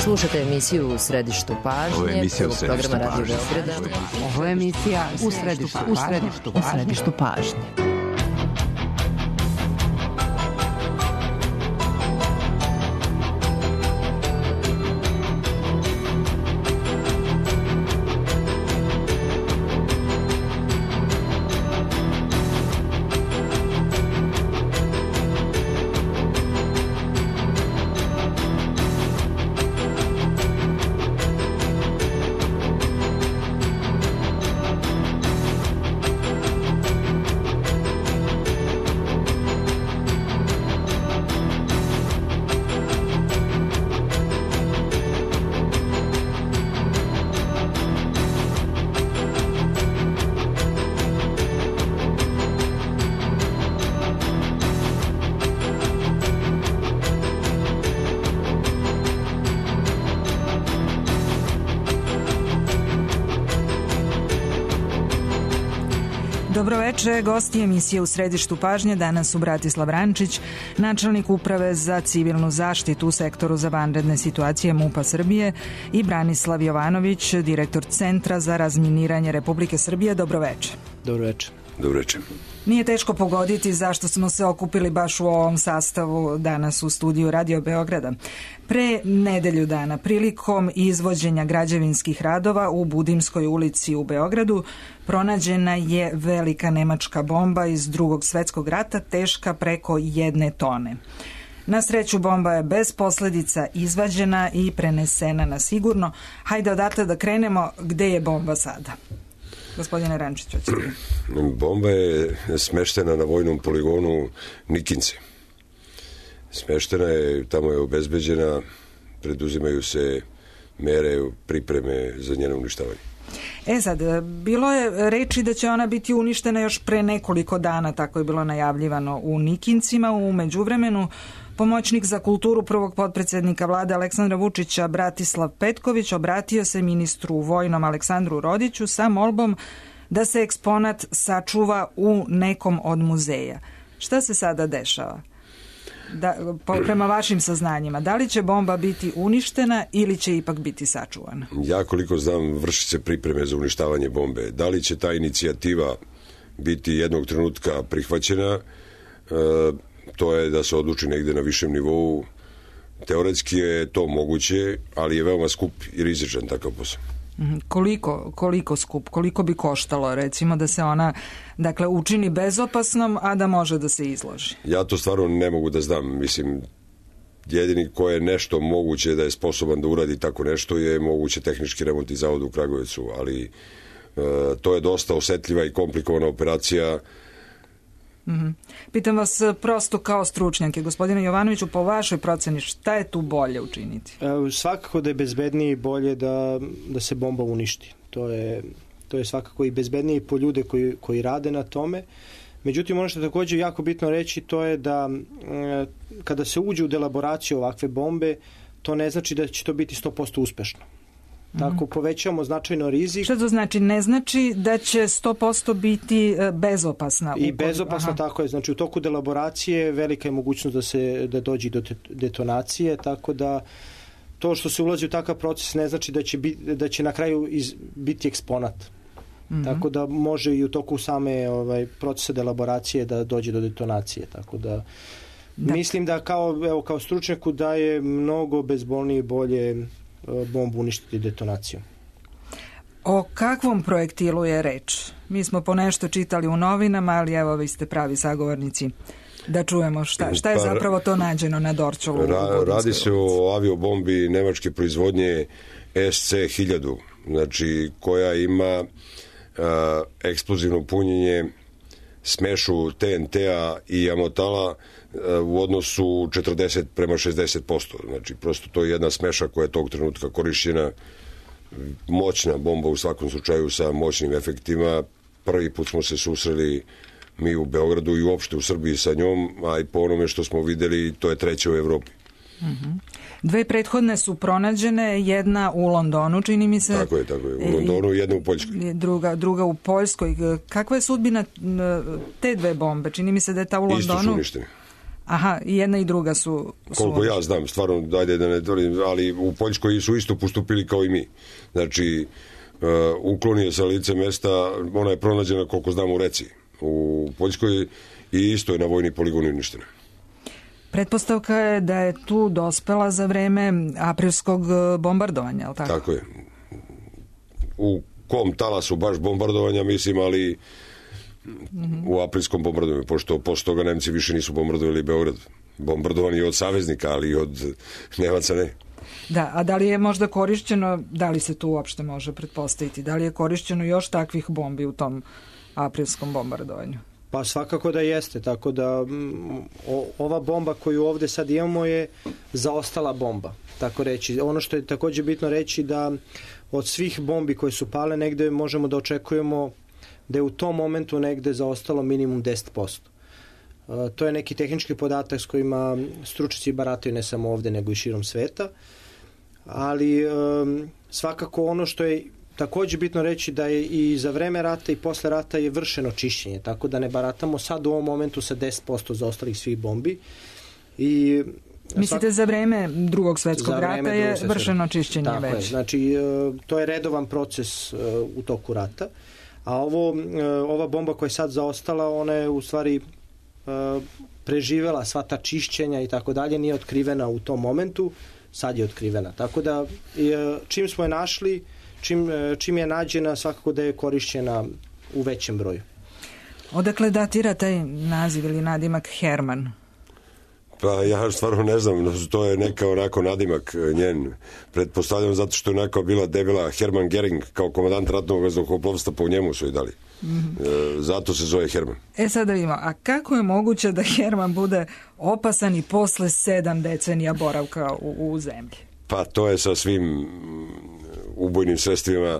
Slušate emisiju U središtu pažnje, prvog programa Radio Beograda. Ovo je emisija U središtu pažnje. Dobroveče, gosti emisije U središtu pažnje danas su Bratislav Rančić, načelnik Uprave za civilnu zaštitu u sektoru za vanredne situacije MUP-a Srbije i Branislav Jovanović, direktor Centra za razminiranje Republike Srbije. Dobroveče. Dobroveče. Dobroveče. Nije teško pogoditi zašto smo se okupili baš u ovom sastavu danas u studiju Radio Beograda. Pre nedelju dana, prilikom izvođenja građevinskih radova u Budimskoj ulici u Beogradu, pronađena je velika nemačka bomba iz Drugog svetskog rata, teška preko 1 tone. Na sreću, bomba je bez posledica izvađena i prenesena na sigurno. Hajde odatle da krenemo, gde je bomba sada? Gospodine Rančiću, bomba je smeštena na vojnom poligonu Nikinci. Smeštena je, tamo je obezbeđena, preduzimaju se mere pripreme za njeno uništavanje. Sad, bilo je reči da će ona biti uništena još pre nekoliko dana, tako je bilo najavljivano u Nikincima. U međuvremenu, pomoćnik za kulturu prvog potpredsednika vlade Aleksandra Vučića Bratislav Petković obratio se ministru vojnom Aleksandru Rodiću sa molbom da se eksponat sačuva u nekom od muzeja. Šta se sada dešava? Prema vašim saznanjima, da li će bomba biti uništena ili će ipak biti sačuvana? Ja koliko znam, vrši se pripreme za uništavanje bombe. Da li će ta inicijativa biti jednog trenutka prihvaćena, to je da se odluči negde na višem nivou. Teoretski je to moguće, ali je veoma skup i rizičan takav posao. Koliko skup? Koliko bi koštalo, recimo, da se ona učini bezopasnom, a da može da se izloži? Ja to stvarno ne mogu da znam. Mislim, jedini ko je nešto moguće da je sposoban da uradi tako nešto je moguće tehnički remont i zavod u Kragujevcu, ali to je dosta osetljiva i komplikovana operacija. Pitam vas prosto kao stručnjake, gospodine Jovanoviću, po vašoj proceni šta je tu bolje učiniti? Svakako da je bezbednije i bolje da se bomba uništi. To je svakako i bezbednije po ljude koji rade na tome. Međutim, ono što je također jako bitno reći, to je da kada se uđe u delaboraciju ovakve bombe, to ne znači da će to biti 100% uspešno. Tako povećamo značajno rizik. Što to znači? Ne znači da će 100% biti bezopasna? I bezopasna, tako je. Znači u toku delaboracije velika je mogućnost da dođe do detonacije, tako da to što se ulazi u takav proces ne znači da će na kraju biti eksponat. Tako da može i u toku same procesa delaboracije da dođe do detonacije. Tako da mislim da kao stručnjaku da je mnogo bezbolnije i bolje bombu uništiti detonacijom. O kakvom projektilu je reč? Mi smo ponešto čitali u novinama, ali evo vi ste pravi sagovornici da čujemo šta je zapravo to nađeno na Dorćolu. Radi se o aviobombi nemačke proizvodnje SC-1000, znači koja ima eksplozivno punjenje smešu TNT-a i amotala u odnosu 40:60%. Znači, prosto to je jedna smeša koja je tog trenutka korišćena. Moćna bomba u svakom slučaju sa moćnim efektima. Prvi put smo se susreli mi u Beogradu i uopšte u Srbiji sa njom, a i po onome što smo videli, to je treća u Evropi. Dve prethodne su pronađene, jedna u Londonu, čini mi se. Tako je, u Londonu i jedna u Poljskoj. Druga u Poljskoj. Kakva je sudbina te dve bombe? Čini mi se da je ta u Londonu... Isto su uništene. Aha, i jedna i druga su... Koliko ja znam, stvarno, dajde da ne tvrdim, ali u Poljskoj su isto postupili kao i mi. Znači, uklon je sa lice mesta, ona je pronađena, koliko znam, u reci. U Poljskoj i isto je na vojni poligon uništena. Pretpostavka je da je tu dospela za vreme aprilskog bombardovanja, je li tako? Tako je. U kom talasu baš bombardovanja, mislim, ali u aprilskom bombardovanju, pošto posle toga Nemci više nisu bombardovali Beograd. Bombardovan je od saveznika, ali od Nemaca ne. Da, a da li je možda korišćeno, da li se tu uopšte može pretpostaviti, da li je korišćeno još takvih bombi u tom aprilskom bombardovanju? Pa svakako da jeste, tako da ova bomba koju ovde sad imamo je zaostala bomba, tako reći. Ono što je takođe bitno reći da od svih bombi koje su pale negde možemo da očekujemo da je u tom momentu negde zaostalo minimum 10%. To je neki tehnički podatak s kojima stručnjaci barataju ne samo ovde nego i širom sveta, ali svakako ono što je takođe bitno reći da je i za vreme rata i posle rata je vršeno čišćenje, tako da ne baratamo sad u ovom momentu sa 10% zaostalih svih bombi. I mislite za vreme Drugog svetskog rata je vršeno čišćenje tako već? Je, znači to je redovan proces u toku rata, a ova bomba koja je sad zaostala, ona je u stvari preživela sva ta čišćenja i tako dalje, nije otkrivena u tom momentu, sad je otkrivena. Tako da čim smo je našli, čim je nađena, svakako da je korišćena u većem broju. Odakle datira taj naziv ili nadimak Herman? Pa ja stvarno ne znam, to je neka onako nadimak njen. Pretpostavljam zato što je onako bila debela Hermann Göring kao komandant ratnog vazduhoplovstva, po njemu su i dali. Zato se zove Herman. Sad da vidimo, a kako je moguće da Herman bude opasan i posle 7 decenija boravka u zemlji? Pa to je sa svim ubojnim sredstvima.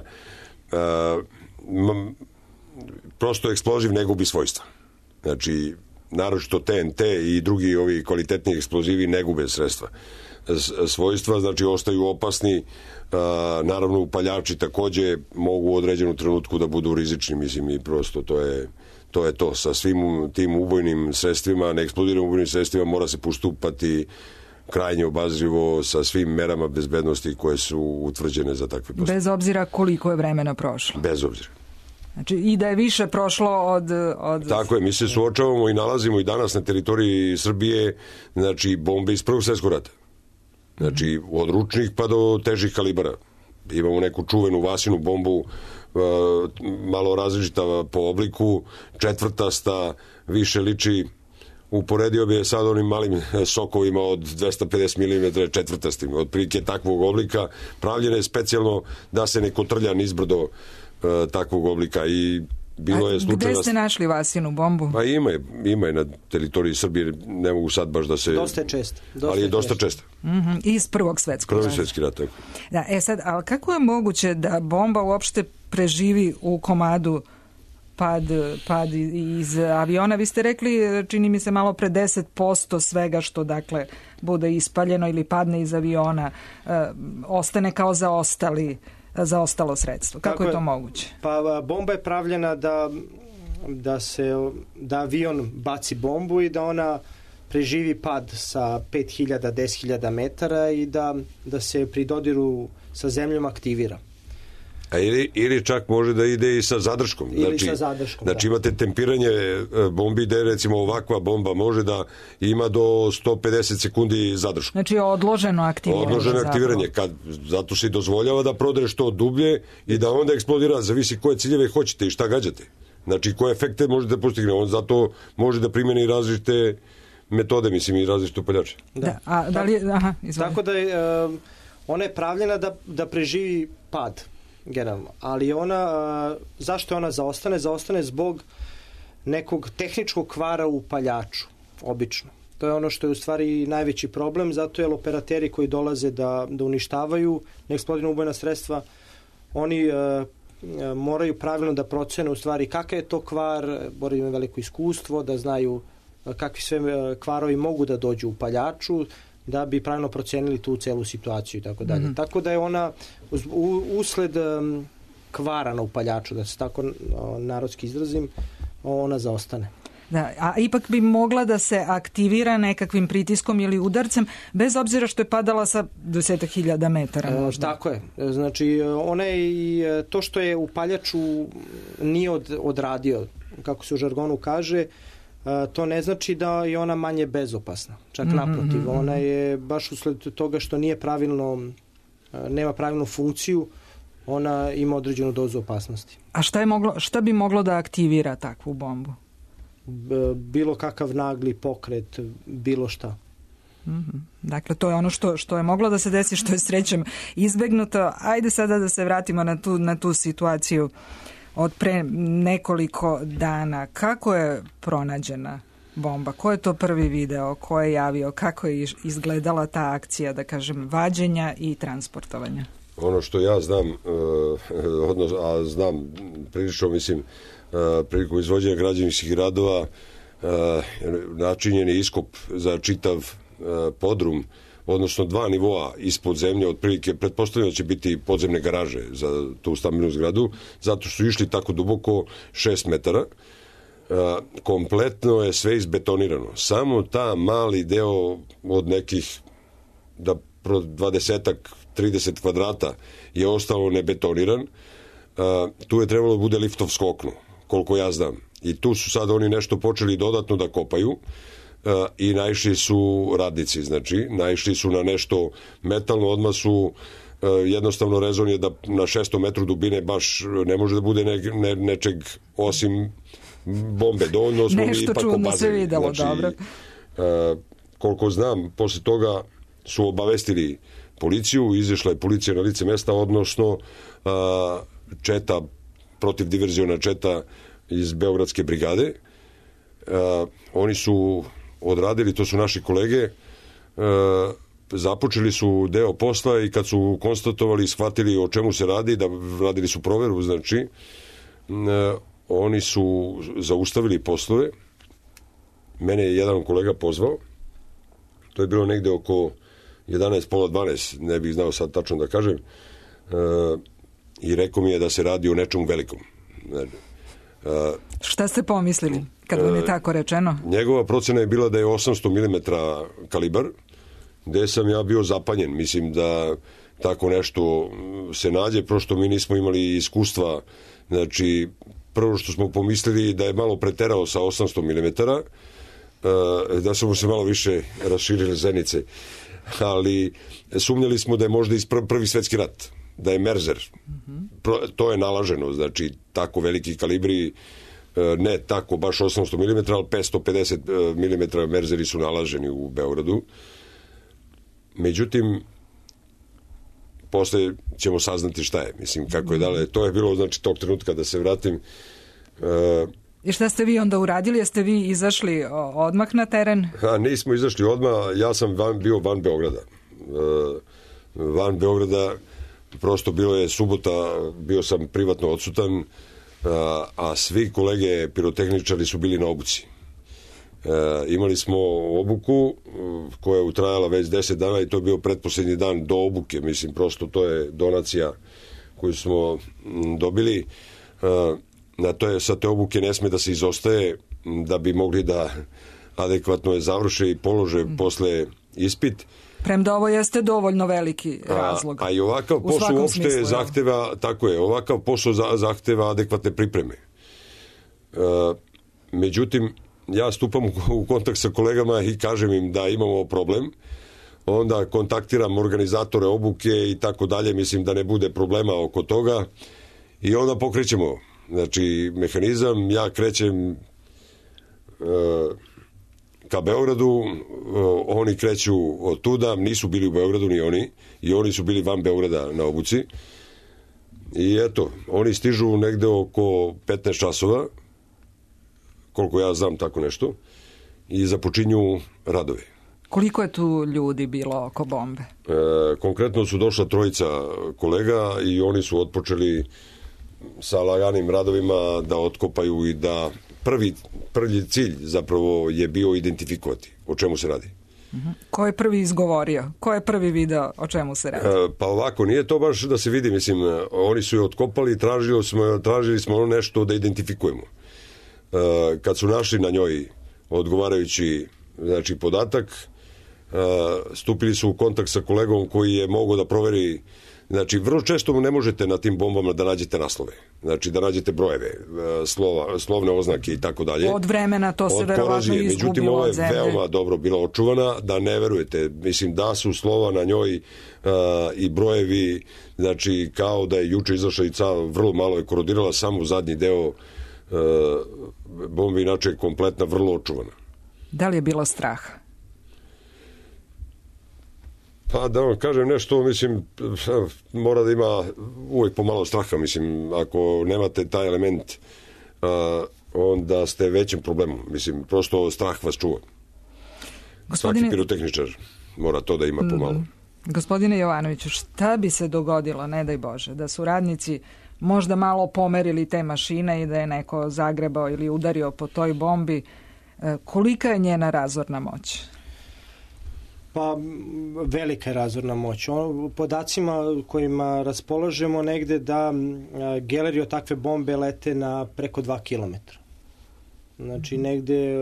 Prosto eksploziv ne gubi svojstva. Znači, naročito TNT i drugi ovi kvalitetni eksplozivi ne gube svojstva, znači ostaju opasni. Naravno, upaljači takođe mogu u određenom trenutku da budu rizični, mislim, i prosto to je to. Sa svim tim ubojnim sredstvima, neeksplodiranim ubojnim sredstvima mora se postupati krajnje obazrivo sa svim merama bezbednosti koje su utvrđene za takve postupke. Bez obzira koliko je vremena prošlo? Bez obzira. Znači i da je više prošlo od... Tako je, mi se suočavamo i nalazimo i danas na teritoriji Srbije, znači bombe iz Prvog svjetskog rata. Znači od ručnih pa do težih kalibara. Imamo neku čuvenu Vasinu bombu, malo različita po obliku, četvrtasta, više liči, uporedio bi je sad onim malim sokovima od 250 mm četvrtastim, otprilike takvog oblika, pravljene je specijalno da se ne kotrlja nizbrdo takvog oblika i bilo je slučajno... Gde ste našli Vasinu bombu? Pa ima je na teritoriji Srbije, ne mogu sad baš da se... Dosta je često. Ali je dosta često. Iz Prvog svetskog rata. Prvi svetski rat, tako. Da, sad, ali kako je moguće da bomba uopšte preživi u komadu pad iz aviona? Vi ste rekli, čini mi se malo pre 10% svega što dakle bude ispaljeno ili padne iz aviona, ostane kao zaostalo sredstvo. Kako je to moguće? Pa bomba je pravljena da avion baci bombu i da ona preživi pad sa 5000, 10.000 metara i da se pri dodiru sa zemljom aktivira. Ili čak može da ide i sa zadrškom. Znači imate tempiranje bombi gde recimo ovakva bomba može da ima do 150 sekundi zadršku. Znači odloženo aktiviranje. Zato se i dozvoljava da prodre što dublje i da onda eksplodira, zavisi koje ciljeve hoćete i šta gađate. Znači koje efekte možete postigne. On zato može da primeni različite metode, mislim, i različite upaljače. Tako da je ona je pravljena da preživi pad generalno, ali zašto ona zaostane? Zaostane zbog nekog tehničkog kvara u upaljaču, obično. To je ono što je u stvari najveći problem, zato jer operateri koji dolaze da uništavaju neeksplodirana ubojna sredstva, oni moraju pravilno da procene u stvari kakav je to kvar, moraju imati veliko iskustvo, da znaju kakvi sve kvarovi mogu da dođu u upaljaču, da bi pravilno procenili tu celu situaciju i tako dalje. Tako da je ona usled kvara na upaljaču, da se tako narodski izrazim, ona zaostane. Da, a ipak bi mogla da se aktivira nekakvim pritiskom ili udarcem, bez obzira što je padala sa 10.000 metara. Tako je. Znači, ona je to što je upaljač nije odradio, kako se u žargonu kaže, to ne znači da je ona manje bezopasna. Čak naprotiv, ona je baš usled toga što nije pravilno, nema pravilnu funkciju, ona ima određenu dozu opasnosti. A šta bi moglo da aktivira takvu bombu? Bilo kakav nagli pokret, bilo šta. Dakle, to je ono što je moglo da se desi, što je srećem izbegnuto. Ajde sada da se vratimo na tu situaciju od pre nekoliko dana. Kako je pronađena bomba? Ko je to prvi video? Ko je javio? Kako je izgledala ta akcija, da kažem, vađenja i transportovanja? Ono što ja znam, a znam prilično, mislim, prilikom izvođenja građevinskih radova, načinjen je iskop za čitav podrum, odnosno 2 nivoa ispod zemlje, otprilike pretpostavljeno da će biti podzemne garaže za tu stambenu zgradu, zato su išli tako duboko 6 metara. Kompletno je sve izbetonirano. Samo ta mali deo od nekih 20-30 kvadrata je ostalo nebetoniran. Tu je trebalo da bude liftovsko okno, koliko ja znam. I tu su sad oni nešto počeli dodatno da kopaju i naišli su radnici, znači naišli su na nešto metalno, odmah su jednostavno rezon je da na 600 metru dubine baš ne može da bude nečeg osim bombe. Dovoljno smo mi ipak opazili. Nešto čudno se videlo, znači, dobro. Koliko znam, posle toga su obavestili policiju, izašla je policija na lice mesta, odnosno četa, protivdiverziona četa iz Beogradske brigade. Oni su odradili, to su naši kolege, započeli su deo posla i kad su konstatovali, shvatili o čemu se radi, da radili su proveru, znači oni su zaustavili poslove. Mene je jedan kolega pozvao, to je bilo negde oko 11, pola 12, ne bih znao sad tačno da kažem, i rekao mi je da se radi o nečemu velikom. Šta ste pomislili kad vam je tako rečeno? Njegova procena je bila da je 800 mm kalibar, gde sam ja bio zapanjen. Mislim da tako nešto se nađe, prosto mi nismo imali iskustva. Znači, prvo što smo pomislili da je malo preterao sa 800 mm, da su mu se malo više raširile zenice, ali sumnjali smo da je možda iz Prvi svetski rat, da je Merzer. To je nalaženo, znači tako veliki kalibri, ne tako baš 800 mm, ali 550 mm Merzeri su nalaženi u Beogradu. Međutim, posle ćemo saznati šta je, mislim, kako je dalje. To je bilo, znači, tog trenutka da se vratim. I šta ste vi onda uradili? Jeste vi izašli odmah na teren? Nismo izašli odmah, ja sam bio van Beograda. Van Beograda, prosto bilo je subota, bio sam privatno odsutan, a svi kolege pirotehničari su bili na obuci. Imali smo obuku koja je utrajala već 10 dana i to je bio pretposlednji dan do obuke, mislim, prosto to je donacija koju smo dobili. Sa te obuke ne sme da se izostaje da bi mogli da adekvatno je završe i polože posle ispit. Premda ovo jeste dovoljno veliki razlog. A i ovakav posao uopšte zahteva, tako je, ovakav posao zahteva adekvatne pripreme. Međutim, ja stupam u kontakt sa kolegama i kažem im da imamo problem, onda kontaktiram organizatore obuke i tako dalje, mislim da ne bude problema oko toga i onda pokrećemo, znači, mehanizam, ja krećem ka Beogradu, oni kreću od tuda, nisu bili u Beogradu ni oni, i oni su bili van Beograda na obuci i eto, oni stižu negde oko 15 časova, koliko ja znam, tako nešto, i započinju radove. Koliko je tu ljudi bilo oko bombe? Konkretno su došla 3 kolega i oni su otpočeli sa laganim radovima da otkopaju i da prvi cilj zapravo je bio identifikovati o čemu se radi. Ko je prvi izgovorio? Ko je prvi video o čemu se radi? Pa ovako, nije to baš da se vidi, mislim, oni su je otkopali, tražili smo ono nešto da identifikujemo. kad su našli na njoj odgovarajući podatak, stupili su u kontakt sa kolegom koji je mogao da proveri. Znači, vrlo često ne možete na tim bombama da nađete naslove. Znači, da nađete brojeve, slovne oznake i tako dalje. Od vremena to se verovatno izgubilo. Međutim, ovo je veoma dobro bila očuvana, da ne verujete. Mislim, da su slova na njoj i brojevi, znači, kao da je juče izašla i vrlo malo je korodirala, samo zadnji deo bombe, inače je kompletna, vrlo očuvana. Da li je bilo straha? Pa da vam kažem nešto, mislim, mora da ima uvijek pomalo straha, mislim, ako nemate taj element, onda ste većim problemom, mislim, prosto strah vas čuva. Svaki pirotehničar mora to da ima pomalo. Gospodine Jovanoviću, šta bi se dogodilo, ne daj Bože, da su radnici možda malo pomerili te mašine i da je neko zagrebao ili udario po toj bombi, kolika je njena razorna moć? Pa velika je razorna moć. Podacima kojima raspolažemo negde da geleri od takve bombe lete na preko 2 kilometra. Znači negde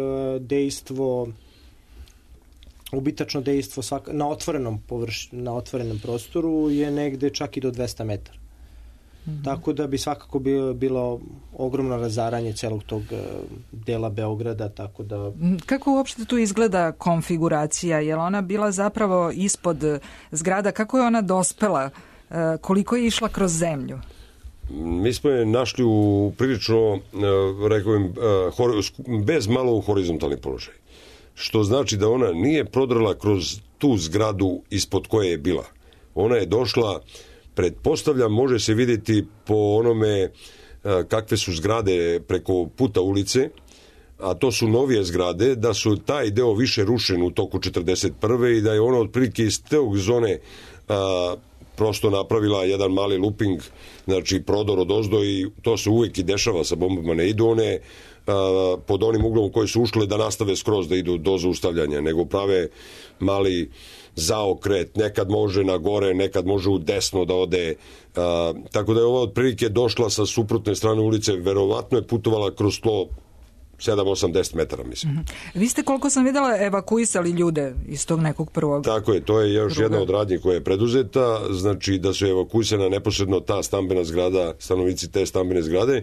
ubitačno dejstvo na otvorenom prostoru je negde čak i do 200 metara. Tako da bi svakako bilo ogromno razaranje celog tog dela Beograda, tako da... Kako uopšte tu izgleda konfiguracija? Je li ona bila zapravo ispod zgrada? Kako je ona dospela? Koliko je išla kroz zemlju? Mi smo je našli u prilično, rekao im, bez malo u horizontalni položaj. Što znači da ona nije prodrla kroz tu zgradu ispod koje je bila. Ona je došla... Pretpostavljam, može se vidjeti po onome kakve su zgrade preko puta ulice, a to su novije zgrade, da su taj deo više rušen u toku 1941. i da je ona otprilike iz tog zone prosto napravila jedan mali looping, znači prodor odozdo, i to se uvijek i dešava sa bombama, ne idu one pod onim uglom koji su ušle da nastave skroz da idu do zaustavljanja, nego prave mali zaokret, nekad može na gore, nekad može u desno da ode, tako da je ova otprilike došla sa suprotne strane ulice, verovatno je putovala kroz tlo 7-8-10 metara, mislim. Vi ste, koliko sam videla, evakuisali ljude iz tog nekog prvog... Tako je, to je još jedna od radnji koja je preduzeta, znači da su evakuisana neposredno ta stambena zgrada, stanovnici te stambene zgrade.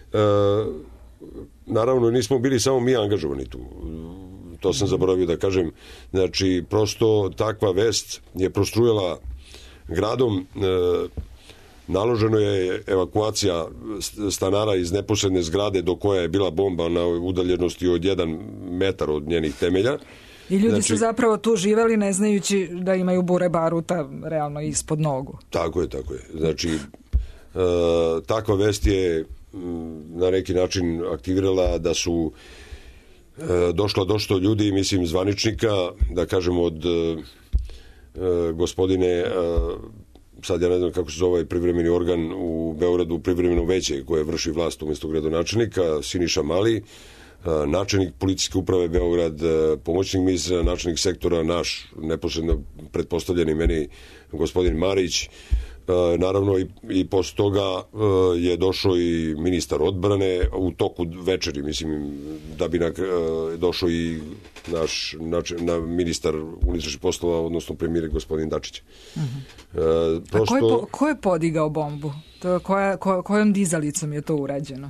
Naravno, nismo bili samo mi angažovani tu. To sam zaboravio da kažem. Znači, prosto takva vest je prostrujala gradom. Naloženo je evakuacija stanara iz neposredne zgrade do koja je bila bomba na udaljenosti od 1 metar od njenih temelja. I ljudi su zapravo tu živeli ne znajući da imaju bure baruta realno ispod nogu. Tako je. Znači, takva vest je na neki način aktivirala da su došla došto ljudi, mislim, zvaničnika, da kažem od gospodine, sad ja ne znam kako se zove privremeni organ u Beogradu, privremeno veće koje vrši vlast umjesto gradonačelnika, Siniša Mali, načelnik policijske uprave Beograd, pomoćnik ministra, načelnik sektora, naš neposredno pretpostavljeni meni gospodin Marić. Naravno i posle toga je došao i ministar odbrane u toku večeri, mislim, da bi došao i naš ministar unutrašnjih poslova, odnosno premijer gospodin Dačić. A ko je podigao bombu? Kojom dizalicom je to urađeno?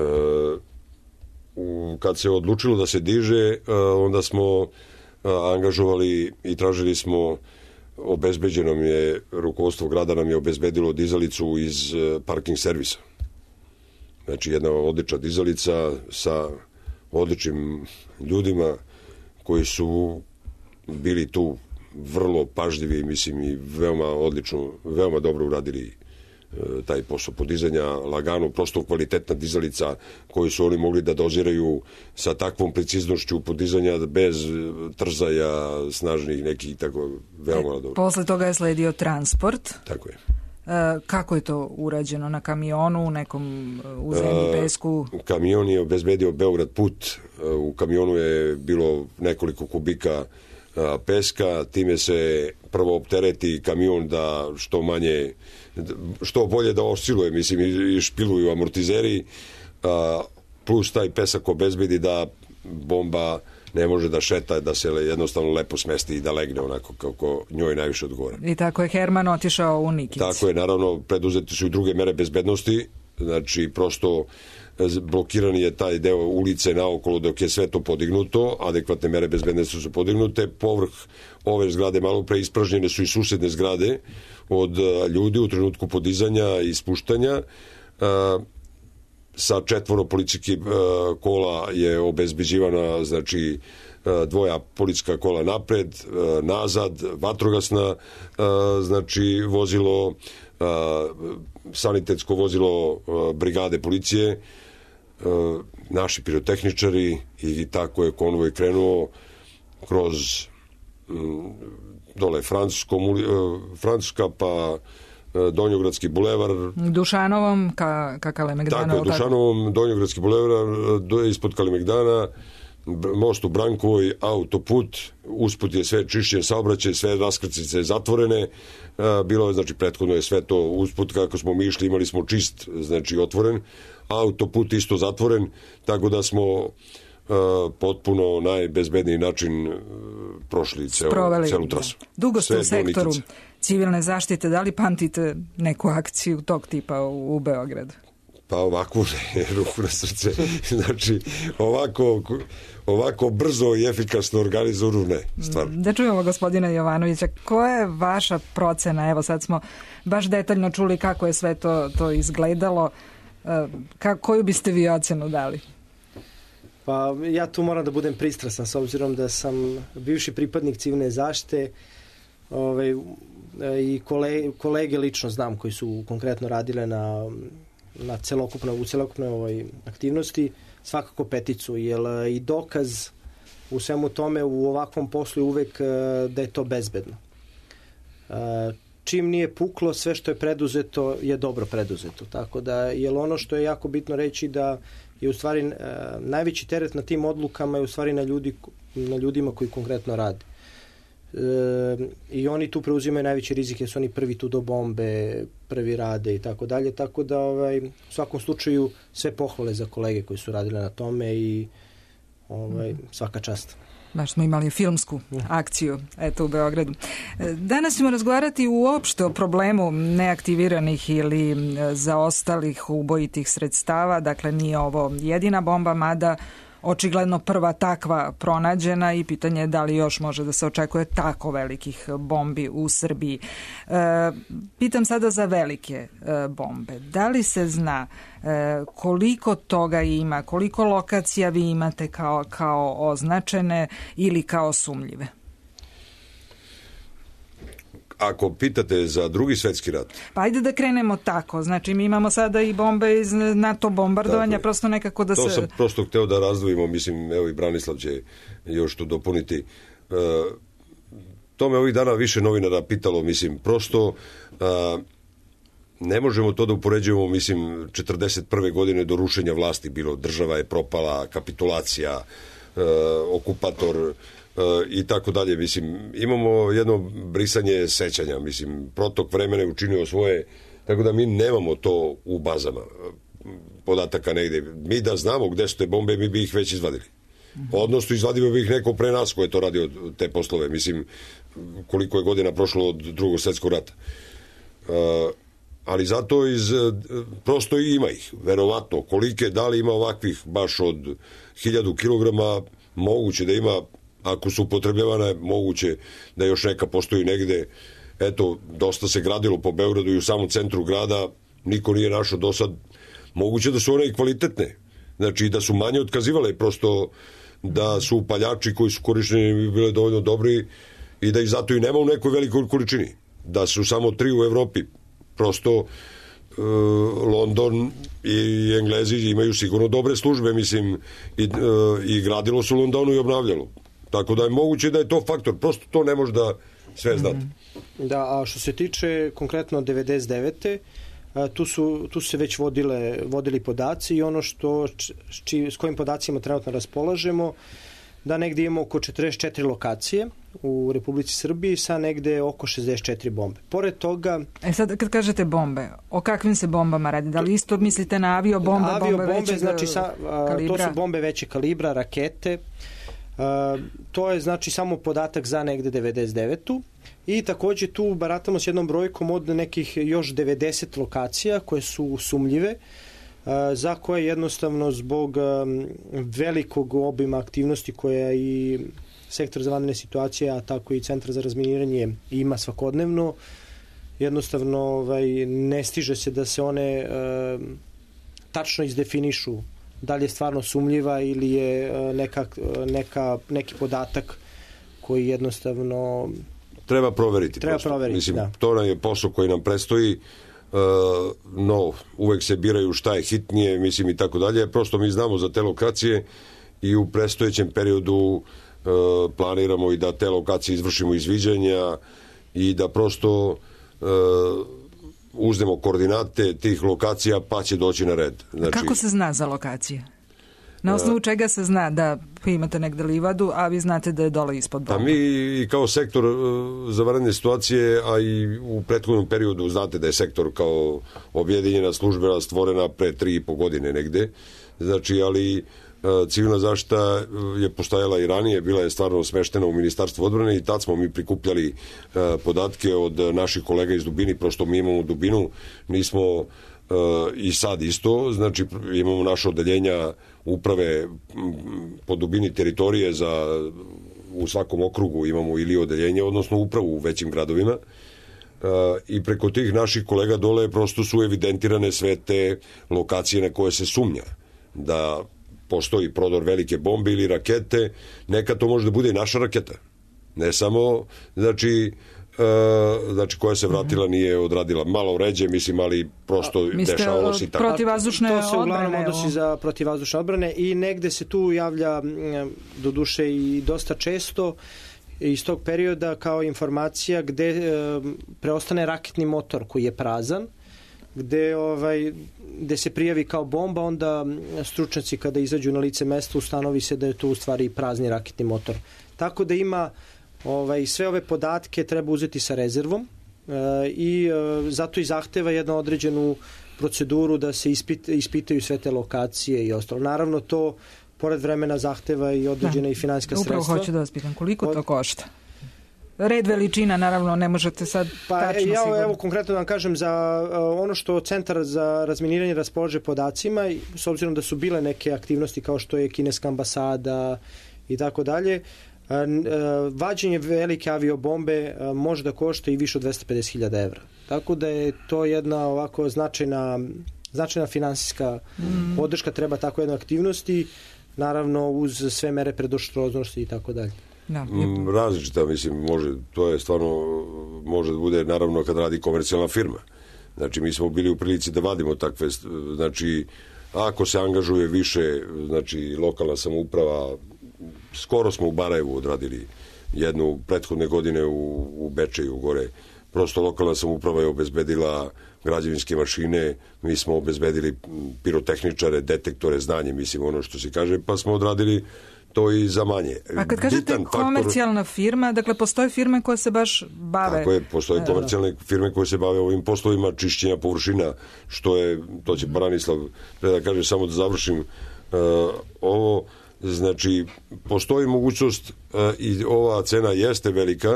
Kad se odlučilo da se diže, onda smo angažovali i tražili smo, obezbeđeno mi je, rukovodstvo grada nam je obezbedilo dizalicu iz parking servisa. Znači, jedna odlična dizalica sa odličnim ljudima koji su bili tu vrlo pažljivi, mislim, i veoma dobro uradili taj posao podizanja lagano, prosto kvalitetna dizalica koju su oni mogli da doziraju sa takvom preciznošću podizanja bez trzaja snažnih nekih, tako veoma dobro. Posle toga je sledio transport. Tako je. Kako je to urađeno? Na kamionu, u nekom u zemlji, pesku? Kamion je obezbedio Beograd put. U kamionu je bilo nekoliko kubika peska, time se prvo optereti kamion da što bolje da osciluje, mislim, i špiluju amortizeri. plus taj pesak obezbedi da bomba ne može da šeta, da se jednostavno lepo smesti i da legne onako kako njoj najviše odgovara. I tako je Herman otišao u Nikince. Tako je, naravno, preduzeti su i druge mere bezbednosti, znači prosto blokirani je taj deo ulice naokolo dok je sve to podignuto, adekvatne mere bezbednosti su podignute, povrh ove zgrade malo pre ispražnjene su i susedne zgrade od ljudi u trenutku podizanja i spuštanja. Sa 4 policijskih kola je obezbeđivana, znači 2 policijska kola napred, nazad, vatrogasna, znači vozilo, sanitetsko vozilo brigade policije, naši pirotehničari i tako je konvoj krenuo kroz dole Francuska pa Donjogradski bulevar. Dušanovom ka Kalemegdana. Tako je, Dušanovom, Donjogradski bulevar, ispod Kalemegdana, most u Brankovoj, autoput, usput je sve čišćen saobraćaj, sve raskrcice zatvorene, bilo je, znači, prethodno je sve to usput, kako smo mi išli, imali smo čist, znači, otvoren, autoput isto zatvoren, tako da smo potpuno najbezbedniji način prošli celu trasu. Dugo ste u sektoru civilne zaštite, da li pamtite neku akciju tog tipa u Beogradu? Pa ovako, ruku na srce, znači ovako brzo i efikasno organizovano, ne, stvarno. Da čujemo gospodina Jovanovića, koja je vaša procena? Evo sad smo baš detaljno čuli kako je sve to izgledalo. Koju biste vi ocenu dali? Pa ja tu moram da budem pristrasan s obzirom da sam bivši pripadnik civilne zaštite i kolege lično znam koji su konkretno radile u celokupnoj aktivnosti, svakako peticu, jer i dokaz u svemu tome u ovakvom poslu je uvek da je to bezbedno. Čim nije puklo, sve što je preduzeto je dobro preduzeto. Tako da, jer ono što je jako bitno reći da je u stvari najveći teret na tim odlukama je u stvari na ljudima koji konkretno rade. I oni tu preuzimaju najveće rizike, su oni prvi tu do bombe, prvi rade i tako dalje, tako da u svakom slučaju sve pohvale za kolege koji su radile na tome i svaka čast. Baš smo imali filmsku akciju u Beogradu. Danas ćemo razgovarati uopšte o problemu neaktiviranih ili zaostalih ubojitih sredstava, dakle nije ovo jedina bomba, mada očigledno prva takva pronađena i pitanje je da li još može da se očekuje tako velikih bombi u Srbiji. Pitam sada za velike bombe. Da li se zna koliko toga ima, koliko lokacija vi imate kao označene ili kao sumnjive? Ako pitate za Drugi svetski rat... Pa ajde da krenemo tako. Znači mi imamo sada i bombe iz NATO bombardovanja, prosto nekako da se... To sam prosto hteo da razdvojimo, mislim, evo i Branislav će još tu dopuniti. To me ovih dana više novinara pitalo, mislim, prosto ne možemo to da upoređujemo, mislim, 41. godine do rušenja vlasti bilo, država je propala, kapitulacija, okupator... i tako dalje, mislim, imamo jedno brisanje sećanja, mislim, protok vremena je učinio svoje, tako da mi nemamo to u bazama podataka negde. Mi da znamo gde su te bombe, mi bi ih već izvadili. Odnosno, izvadimo bi ih neko pre nas ko je to radio te poslove, mislim, koliko je godina prošlo od Drugog svetskog rata. Ali zato prosto i ima ih, verovatno. Kolike, da li ima ovakvih baš od 1000 kilograma, moguće da ima. Ako su upotrebljavane, moguće da još neka postoji negde. Eto, dosta se gradilo po Beogradu i u samom centru grada, niko nije našao do sad. Moguće da su one i kvalitetne, znači da su manje otkazivale, prosto da su upaljači koji su korišteni bile dovoljno dobri i da ih zato i nema u nekoj velikoj količini. Da su samo 3 u Evropi. Prosto London i Englezi imaju sigurno dobre službe, mislim, i gradilo su u Londonu i obnavljalo. Tako da je moguće da je to faktor, prosto to ne može da sve znate. Da, a što se tiče konkretno 99. Tu su se već vodili podaci i ono s kojim podacima trenutno raspolažemo da negde imamo oko 44 lokacije u Republici Srbiji sa negde oko 64 bombe. Pored toga... Sad kad kažete bombe, o kakvim se bombama radi? Da li isto mislite na bombe većeg znači kalibra? To su bombe većeg kalibra, rakete. To je znači samo podatak za negde 99. I takođe tu baratamo s jednom brojkom od nekih još 90 lokacija koje su sumljive, za koje jednostavno zbog velikog obima aktivnosti koja i sektor za vanredne situacije, a tako i centar za razminiranje ima svakodnevno, jednostavno ne stiže se da se one tačno izdefinišu da li je stvarno sumljiva ili je neki podatak koji jednostavno treba proveriti. Mislim, da. To nam je posao koji nam predstoji, no uvek se biraju šta je hitnije, mislim i tako dalje. Prosto mi znamo za te lokacije i u predstojećem periodu planiramo i da te lokacije izvršimo izviđanja i da prosto uznemo koordinate tih lokacija pa će doći na red. Znači, kako se zna za lokacije? Na osnovu čega se zna da vi imate negde livadu, a vi znate da je dole ispod bomba? Pa mi i kao sektor za vanredne situacije, a i u prethodnom periodu znate da je sektor kao objedinjena službena stvorena pre 3,5 godine negde. Znači, ali civilna zaštita je postajala i ranije, bila je stvarno smeštena u Ministarstvu odbrane i tad smo mi prikupljali podatke od naših kolega iz dubini, prosto mi imamo dubinu, nismo i sad isto, znači imamo naše odeljenja uprave po dubini teritorije u svakom okrugu imamo ili odeljenje, odnosno upravu u većim gradovima i preko tih naših kolega dole prosto su evidentirane sve te lokacije na koje se sumnja da postoji prodor velike bombe ili rakete, neka to može da bude i naša raketa. Ne samo, znači koja se vratila nije odradila malo ređe, mislim, ali prosto dešavalo se i tako. Protivvazdušne odbrane? To se uglavnom odnosi za protivvazdušne odbrane i negde se tu javlja doduše i dosta često iz tog perioda kao informacija gde preostane raketni motor koji je prazan, gde se prijavi kao bomba, onda stručnjaci kada izađu na lice mesta ustanovi se da je to u stvari prazni raketni motor. Tako da ima sve ove podatke treba uzeti sa rezervom i zato i zahteva jednu određenu proceduru da se ispitaju sve te lokacije i ostalo. Naravno to pored vremena zahteva i određena i finansijska sredstva. Upravo hoću da vas pitam koliko to košta? Red veličina, naravno, ne možete sad tačno sigurno. Evo, konkretno da vam kažem, za ono što Centar za razminiranje raspolaže podacima, s obzirom da su bile neke aktivnosti kao što je kineska ambasada i tako dalje, vađenje velike aviobombe može da košta i više od 250.000 evra. Tako da je to jedna ovako značajna finansijska podrška, treba tako jedne aktivnosti, naravno uz sve mere predostrožnosti i tako dalje. Da. Različita, mislim, to je stvarno, može da bude naravno kad radi komercijalna firma. Znači, mi smo bili u prilici da vadimo takve, znači, ako se angažuje više, znači, lokalna samouprava, skoro smo u Barajevu odradili jednu prethodne godine u Bečeju gore. Prosto lokalna samouprava je obezbedila građevinske mašine, mi smo obezbedili pirotehničare, detektore, znanje, mislim, ono što se kaže, pa smo odradili to i za manje. A kad kažete komercijalna firma, dakle postoje firme koje se baš bave... Tako je, postoje komercijalne firme koje se bave ovim poslovima čišćenja površina, što je, to će Branislav da kaže, samo da završim ovo, znači postoji mogućnost i ova cena jeste velika,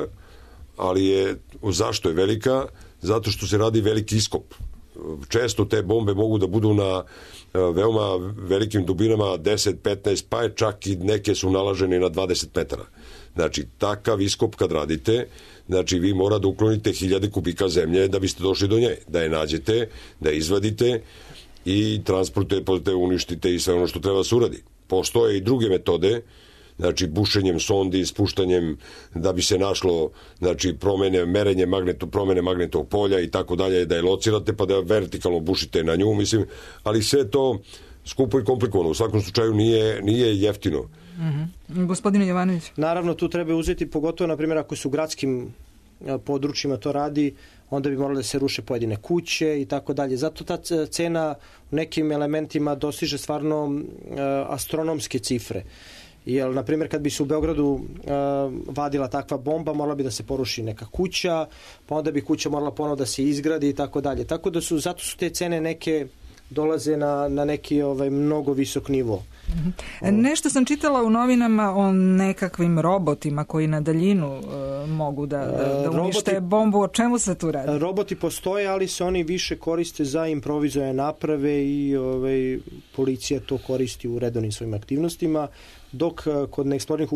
ali zašto je velika? Zato što se radi veliki iskop. Često te bombe mogu da budu na veoma velikim dubinama 10, 15, pa čak i neke su nalažene na 20 metara. Znači, takav iskop kad radite, znači vi mora da uklonite 1000 kubika zemlje da biste došli do nje, da je nađete, da je izvadite i transportujete, uništite i sve ono što treba da se uradi. Postoje i druge metode, znači bušenjem sondi, spuštanjem da bi se našlo, znači merenje promene magnetnog polja i tako dalje, da je locirate pa da vertikalno bušite na nju, mislim, ali sve to skupo i komplikovano, u svakom slučaju nije jeftino. Gospodine Jovanović. Naravno, tu treba uzeti, pogotovo, na primjer, ako su u gradskim područjima to radi, onda bi morali da se ruše pojedine kuće i tako dalje. Zato ta cena u nekim elementima dostiže stvarno astronomske cifre. Jer, na primjer, kad bi se u Beogradu vadila takva bomba, morala bi da se poruši neka kuća, pa onda bi kuća morala ponovo da se izgradi i tako dalje. Tako da zato su te cene neke dolaze na neki mnogo visok nivo. Nešto sam čitala u novinama o nekakvim robotima koji na daljinu mogu da unište bombu. O čemu se tu radi? Roboti postoje, ali se oni više koriste za improvizovane naprave i policija to koristi u redovnim svojim aktivnostima, dok kod neeksplodiranih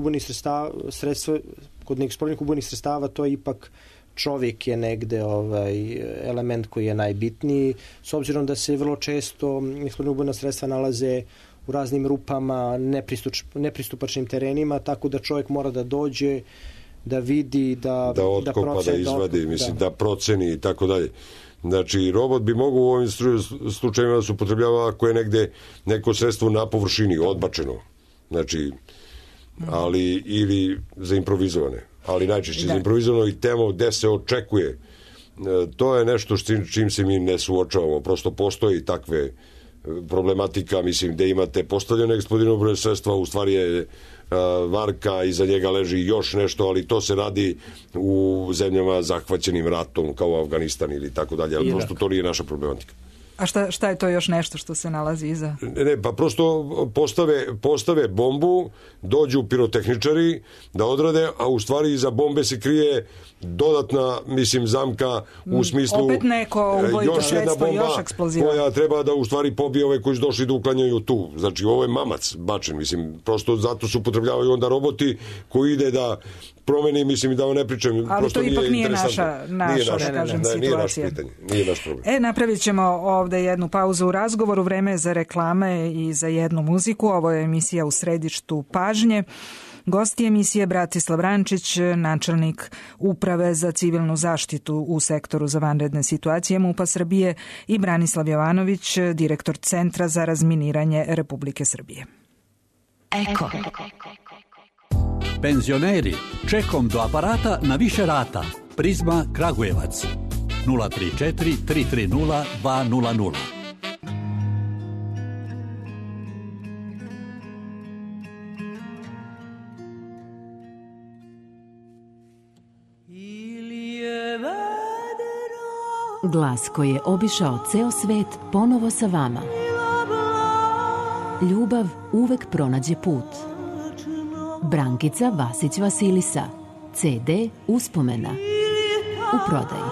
ubojnih sredstava to je ipak čovjek je negde element koji je najbitniji, s obzirom da se vrlo često eksplozivna ubojna sredstva nalaze u raznim rupama, nepristupačnim terenima, tako da čovjek mora da dođe, da vidi, da otkopa, da izvadi, da proceni i tako dalje. Znači, robot bi mogao u ovim slučajima da se upotrebljava ako je negde neko sredstvo na površini, odbačeno. Znači, ali ili za improvizovane. Ali najčešće za improvizovano i temo gde se očekuje. To je nešto čim se mi ne suočavamo. Prosto postoji takve problematika, mislim, gde imate postavljene eksplodirano ubojno sredstva, u stvari je varka, iza njega leži još nešto, ali to se radi u zemljama zahvaćenim ratom, kao Afganistan ili tako dalje, ali prosto to nije naša problematika. A šta je to još nešto što se nalazi iza? Ne, pa prosto postave bombu, dođu pirotehničari da odrade, a u stvari iza bombe se krije dodatna, zamka u smislu opet neko ubojito sredstvo, još eksploziva koja treba da u stvari pobije ove koji su došli da uklanjaju tu. Znači, ovo je mamac bačen, prosto zato se upotrebljavaju onda roboti koji ide da promeni, i da vam ne pričam. Ali to ipak nije naša situacija. Nije naš problem. Napravit ćemo ovde jednu pauzu u razgovoru, vreme je za reklame i za jednu muziku. Ovo je emisija U središtu pažnje. Gosti emisije Bratislav Rančić, načelnik Uprave za civilnu zaštitu u sektoru za vanredne situacije MUP-a Srbije, i Branislav Jovanović, direktor Centra za razminiranje Republike Srbije. Eko. Penzioneri, čekom do aparata na više rata. Prizma Kragujevac 034 330 200. Glas koji je obišao ceo svet ponovo sa vama. Ljubav uvek pronađe put. Brankica Vasić Vasilisa. CD Uspomena. U prodaji.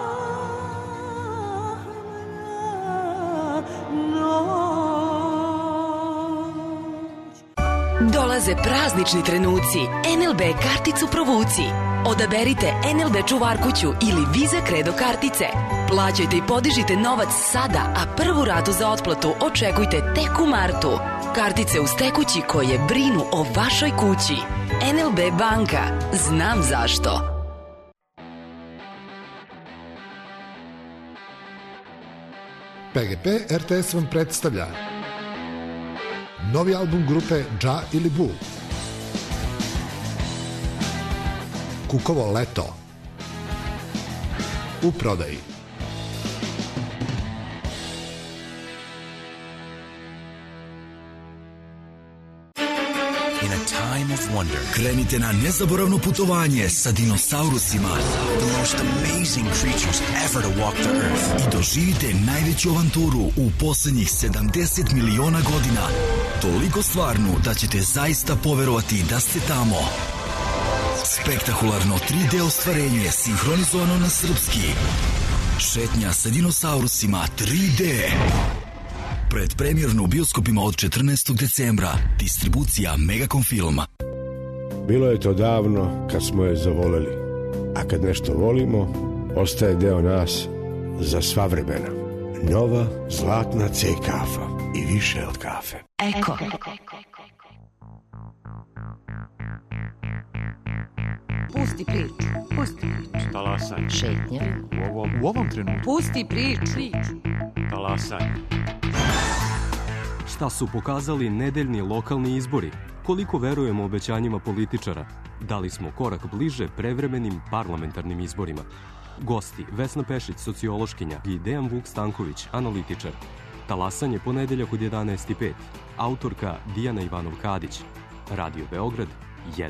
Dolaze praznični trenuci. NLB karticu provuci. Odaberite NLB čuvarkuću ili Visa Credo kartice. Plaćajte i podižite novac sada, a prvu ratu za otplatu očekujte tek u martu. Kartice uz tekući koje brinu o vašoj kući. NLB banka. Znam zašto. PGP RTS vam predstavlja novi album grupe Dža ili Bu. Kukovo leto. U prodaji. In a time of wonder, krenite na nezaboravno putovanje sa dinosaurusima, the most amazing creatures ever to walk the earth, i doživite najveću avanturu u poslednjih 70 miliona godina, toliko stvarnu da ćete zaista poverovati da ste tamo. Spektakularno 3D ostvarenje sinhronizovano na srpski. Šetnja sa dinosaurusima 3D. Predpremjerno u bioskopima od 14. decembra. Distribucija Megacom Filma. Bilo je to davno kad smo je zavoleli. A kad nešto volimo, ostaje deo nas za sva vremena. Nova zlatna C kafa i više od kafe. Eko. Pusti priču. Pusti priču. Talasanje. Šetnja. U ovom trenutku. Pusti priču. Talasanje. Šta su pokazali nedeljni lokalni izbori? Koliko verujemo obećanjima političara? Da li smo korak bliže prevremenim parlamentarnim izborima? Gosti Vesna Pešić, sociološkinja, i Dejan Vuk Stanković, analitičar. Talasanje ponedeljak od 11:05. Autorka Dijana Ivanov Kadić. Radio Beograd 1.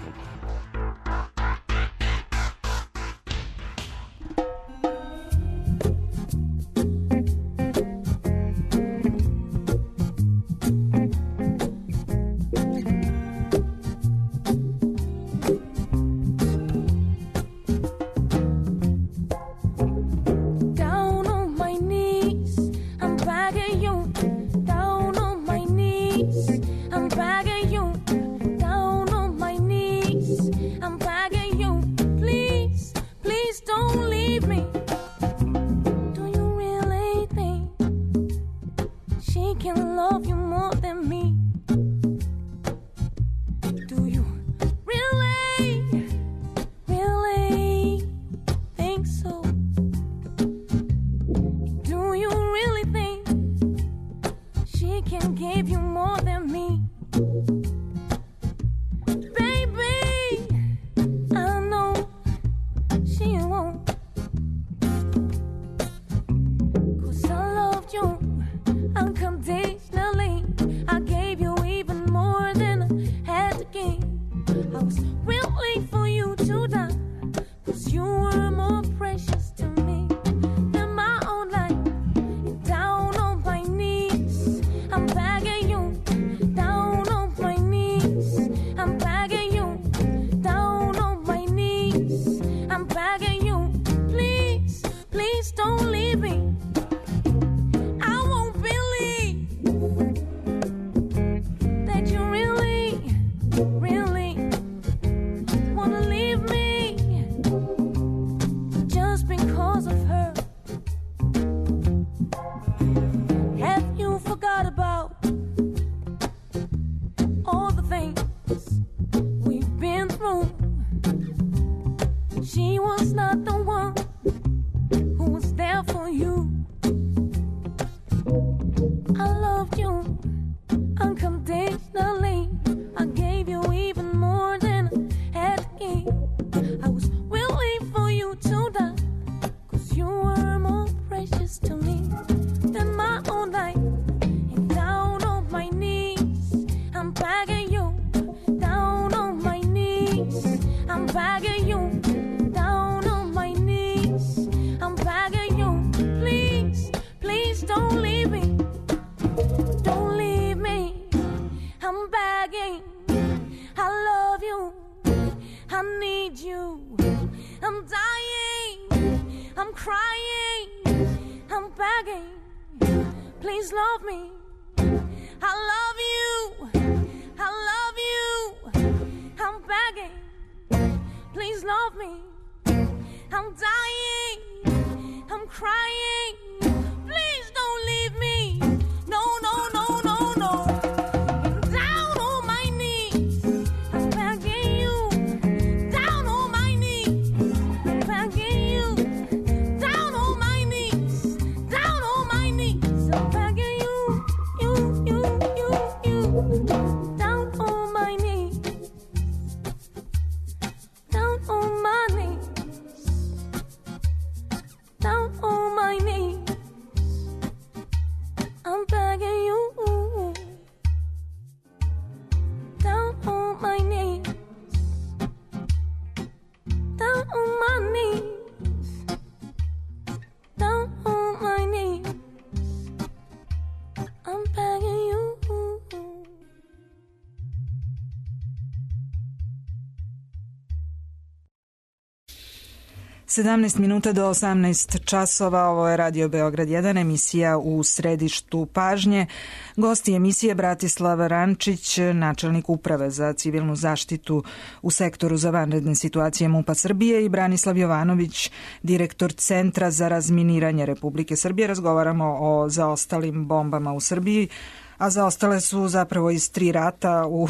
Sedamnaest minuta do 18 časova, ovo je Radio Beograd 1, emisija u središtu pažnje. Gosti emisije Bratislav Rančić, načelnik Uprave za civilnu zaštitu u Sektoru za vanredne situacije MUP-a Srbije, i Branislav Jovanović, direktor Centra za razminiranje Republike Srbije. Razgovaramo o zaostalim bombama u Srbiji, a zaostale su zapravo iz 3 rata u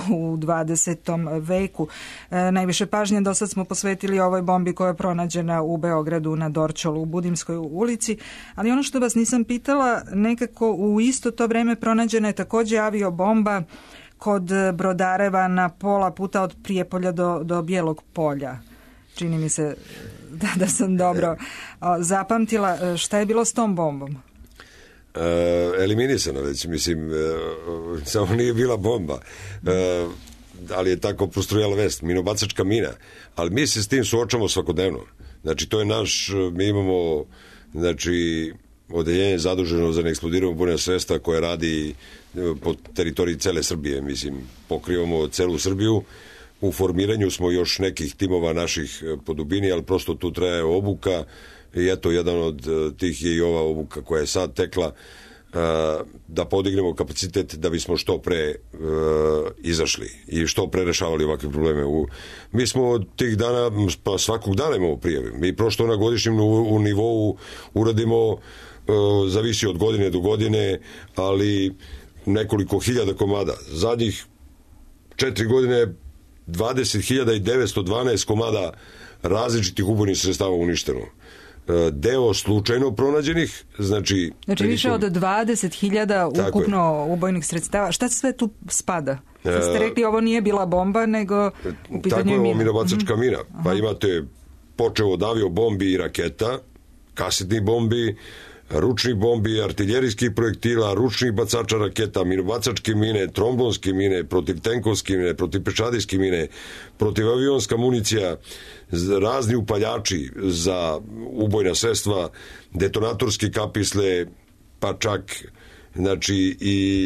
20. veku. Najviše pažnje do sad smo posvetili ovoj bombi koja je pronađena u Beogradu na Dorćolu u Budimskoj ulici, ali ono što vas nisam pitala, nekako u isto to vreme pronađena je takođe aviobomba kod Brodareva na pola puta od Prijepolja do Bijelog Polja. Čini mi se da sam dobro zapamtila. Šta je bilo s tom bombom? Eliminisano već, mislim, samo nije bila bomba. da li je tako prostrujala vest, minobacačka mina, ali mi se s tim suočamo svakodnevno. Znači, to je mi imamo, znači, odeljenje zaduženo za neeksplodirano ubojna sredstva koje radi po teritoriji cele Srbije, mislim, pokrivamo celu Srbiju. U formiranju smo još nekih timova naših po dubini, ali prosto tu traje obuka i eto, jedan od tih je i ova obuka koja je sad tekla, da podignemo kapacitet da bismo što pre izašli i što pre rešavali ovakve probleme. Mi smo od tih dana, pa svakog dana imamo prijave. Mi prosto na godišnjem nivou uradimo, zavisi od godine do godine, ali nekoliko hiljada komada. Zadnjih 4 godine 20.912 komada različitih ubojnih sredstava uništeno. Deo slučajno pronađenih, znači više od 20.000 ukupno ubojnih sredstava. Šta sve tu spada? Ste rekli, ovo nije bila bomba, nego u pitanju tako je ovo minobacačka mina. Pa imate počeo od avio bombi i raketa, kasetnih bombi, ručnih bombi, artiljerijskih projektila, ručnih bacača raketa, minobacačke mine, tromblonske mine, protivtenkovske mine, protivpešadijske mine, protivavionska municija, razni upaljači za ubojna sredstva, detonatorske kapisle, pa čak znači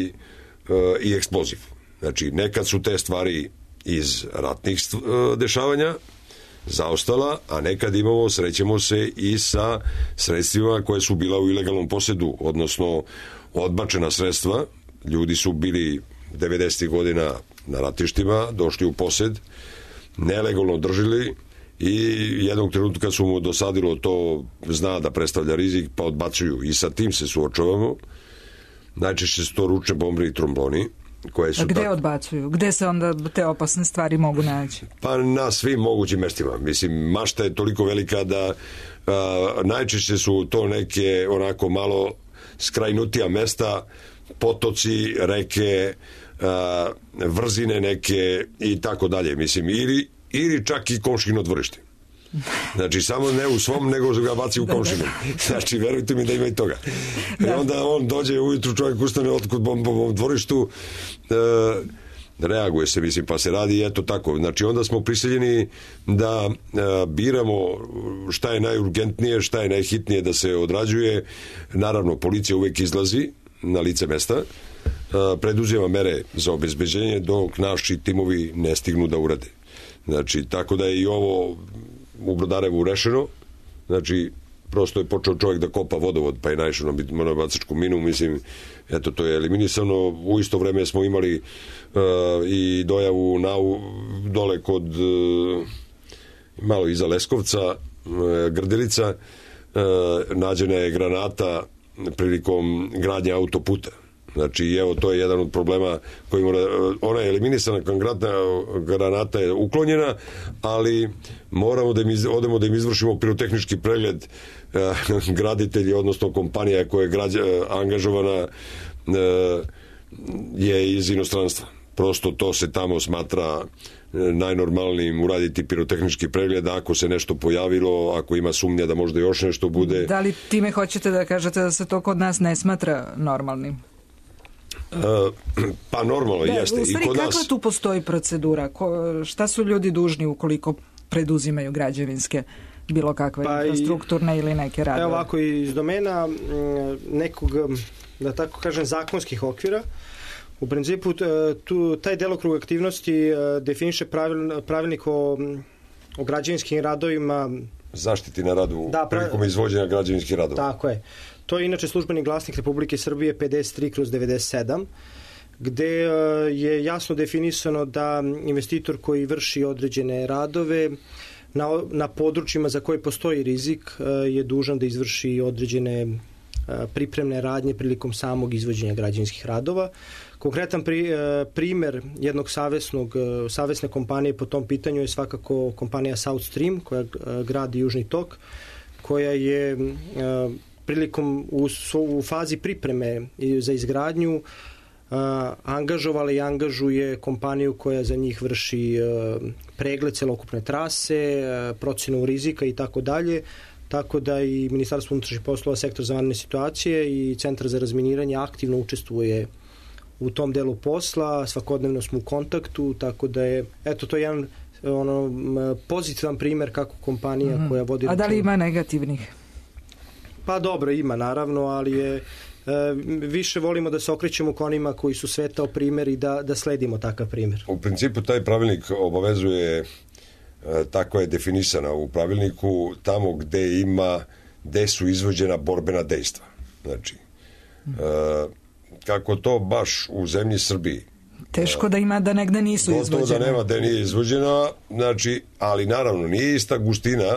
i eksploziv. Znači, nekad su te stvari iz ratnih dešavanja zaostala, a nekad srećemo se i sa sredstvima koje su bila u ilegalnom posedu, odnosno odbačena sredstva. Ljudi su bili 90. godina na ratištima, došli u posed, nelegalno držili i jednog trenutka su mu dosadilo to, zna da predstavlja rizik, pa odbacuju i sa tim se suočavamo. Najčešće su to ručne bombe i trombloni. A gde odbacuju? Gde se onda te opasne stvari mogu naći? Pa na svim mogućim mestima. Mislim, mašta je toliko velika da najčešće su to neke onako malo skrajnutija mesta, potoci, reke, vrzine neke i tako dalje. Mislim, ili čak i komšino dvorište. Znači, samo ne u svom, nego ga baci u komšinu. Znači, verujte mi da ima i toga. I onda on dođe ujutru, čovjek ustane otkud bombovom dvorištu, reaguje se, mislim, pa se radi eto tako. Znači, onda smo prisiljeni da biramo šta je najurgentnije, šta je najhitnije da se odrađuje. Naravno, policija uvek izlazi na lice mesta, preduzima mere za obezbeđenje dok naši timovi ne stignu da urade. Znači, tako da je i ovo u Brodarevu rešeno. Znači, prosto je počeo čovjek da kopa vodovod, pa je naišao na minobacačku minu. Mislim, eto, to je eliminisano. U isto vreme smo imali i dojavu dole kod malo iza Leskovca, Grdelica, nađena je granata prilikom gradnje autoputa. Znači, evo, to je jedan od problema koji ona je eliminisana, granata je uklonjena, ali moramo da odemo da im izvršimo pirotehnički pregled. Graditelji, odnosno kompanija koja je angažovana je iz inostranstva. Prosto to se tamo smatra najnormalnijim uraditi pirotehnički pregled ako se nešto pojavilo, ako ima sumnja da možda još nešto bude. Da li time hoćete da kažete da se to kod nas ne smatra normalnim? Pa normalno jeste. U stvari, kakva tu postoji procedura? Šta su ljudi dužni ukoliko preduzimaju građevinske bilo kakve infrastrukturne ili neke radove? Evo ovako, iz domena nekog, da tako kažem, zakonskih okvira, u principu taj delokrug aktivnosti definiše pravilnik o građevinskim radovima, zaštiti na radu prilikom izvođenja građevinskih radova. Tako je. To je inače službeni glasnik Republike Srbije 53/97, gde je jasno definisano da investitor koji vrši određene radove na područjima za koje postoji rizik je dužan da izvrši određene pripremne radnje prilikom samog izvođenja građevinskih radova. Konkretan primer jednog savesne kompanije po tom pitanju je svakako kompanija South Stream, koja gradi Južni tok, koja je prilikom u fazi pripreme za izgradnju angažovala i angažuje kompaniju koja za njih vrši pregled celokupne trase, procenu rizika i tako dalje. Tako da i Ministarstvo unutrašnjih poslova, Sektor za vanredne situacije i Centar za razminiranje aktivno učestvuje u tom delu posla, svakodnevno smo u kontaktu, tako da je, eto, to je jedan pozitivan primer kako kompanija koja vodi... A da li ima negativnih? Pa dobro, ima naravno, ali je više volimo da se okrećemo k onima koji su svetao primer i da sledimo takav primer. U principu taj pravilnik obavezuje, tako je definisana u pravilniku, tamo gde su izvođena borbena dejstva. Znači, kako to baš u zemlji Srbiji. Teško da ima da negde nisu izvođena. Gotovo da nema da nije izvođena, znači, ali naravno nije ista gustina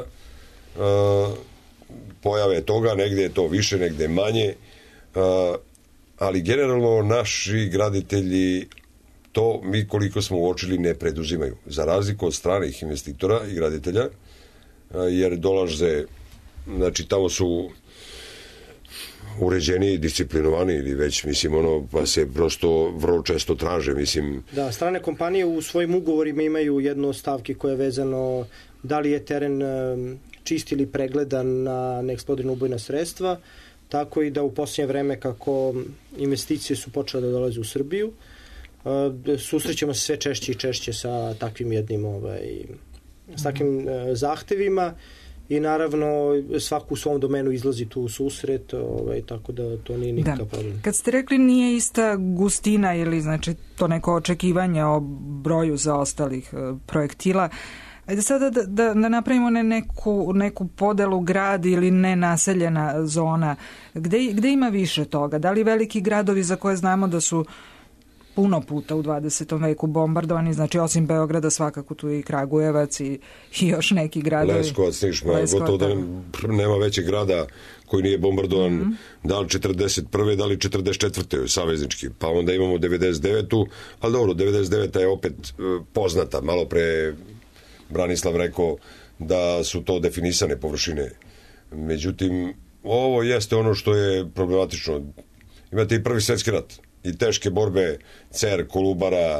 pojave toga, negde je to više, negde manje, ali generalno naši graditelji to mi koliko smo uočili ne preduzimaju, za razliku od stranih investitora i graditelja, jer dolaze, znači tamo su uređeni, disciplinovani ili već, mislim, pa se prosto vrlo često traže, mislim. Da, strane kompanije u svojim ugovorima imaju jednu stavke koja je vezano da li je teren čist ili pregledan na neeksplodirana ubojna sredstva, tako i da u posljednje vreme kako investicije su počele da dolaze u Srbiju, susrećemo se sve češće i češće sa takvim jednim s takvim zahtevima i naravno svako u svom domenu izlazi tu u susret, tako da to nije nikakav problem. Kad ste rekli nije ista gustina ili znači to neko očekivanje o broju zaostalih projektila, ajde sada da napravimo neku podelu grad ili nenaseljena zona. Gde ima više toga? Da li veliki gradovi za koje znamo da su puno puta u 20. veku bombardovani, znači osim Beograda svakako tu je i Kragujevac i još neki gradovi. Leskovac, Nišma, gotovo da nema većeg grada koji nije bombardovan, da li 41. da li 44. saveznički, pa onda imamo 99. ali dobro, 99. je opet poznata, malo pre Branislav rekao da su to definisane površine. Međutim, ovo jeste ono što je problematično. Imate i Prvi svjetski rat i teške borbe, Cer, Kolubara,